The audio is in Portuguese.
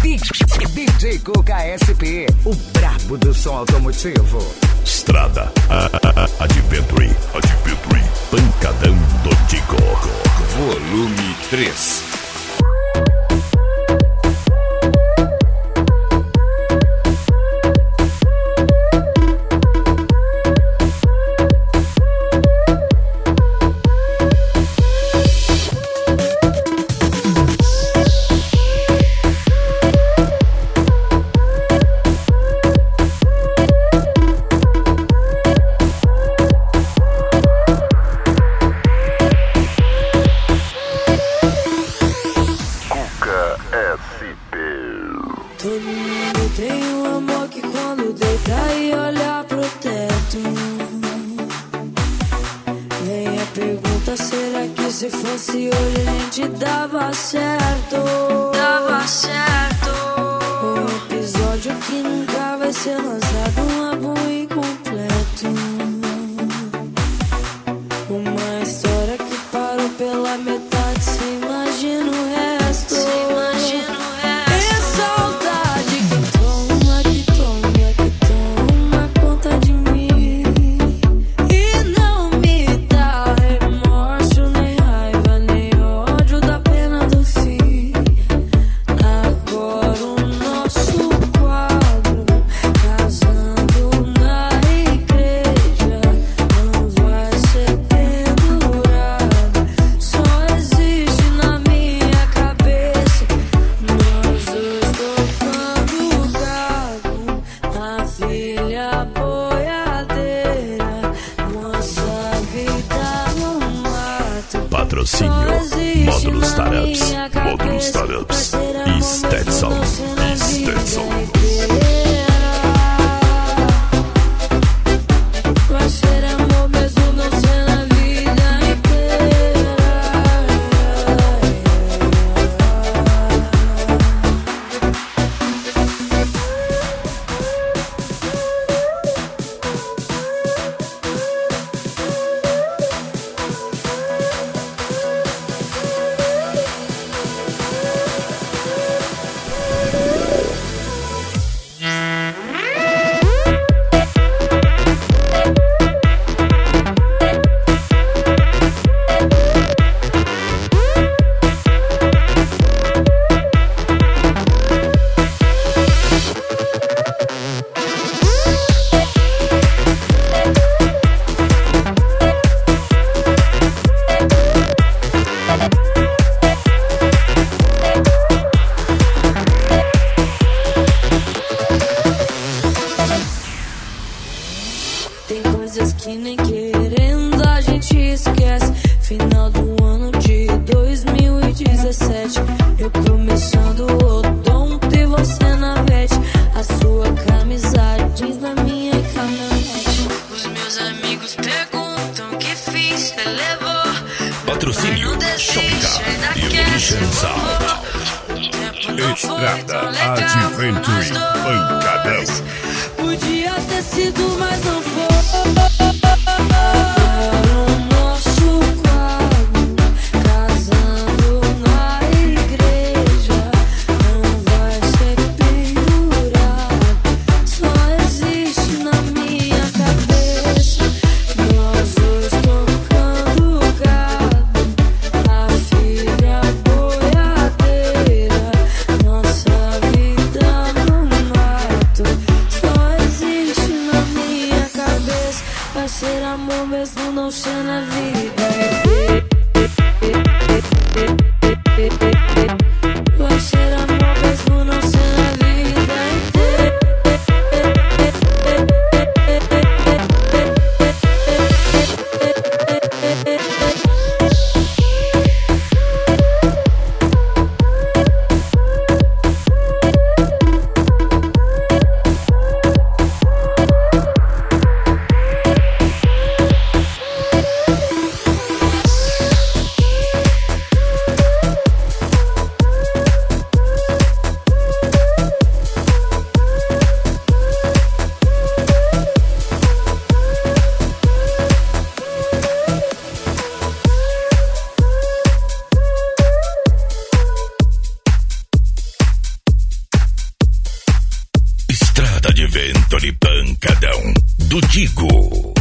DJ Cuca SP, o brabo do som automotivo. Strada Adventure, Pancadão do Tico. Volume 3. Todo mundo tem um amor que quando deita e olha pro teto vem a pergunta, será que se fosse hoje a gente dava certo? Dava certo. Um episódio que nunca vai ser lançado, um álbum incompleto. Uma história que parou pela metade, cê imagina o resto. Patrocínio Módulos Startups e Stetson. Vai ser amor mesmo não ser na vida inteira. Tem coisas que nem querendo a gente esquece. Final do ano de 2017, eu começando o odonto e você na vete. A sua camisa jeans na minha caminhonete. Os meus amigos perguntam o que fiz, você levou. Patrocínio Shopcar Evolution Sound. Estrada Adventure, Pancadão. Podia ter sido, mas não foi. Ser amor mesmo não ser na vida. Vai ser amor mesmo não ser na vida inteira. Adventure Pancadão do Tico.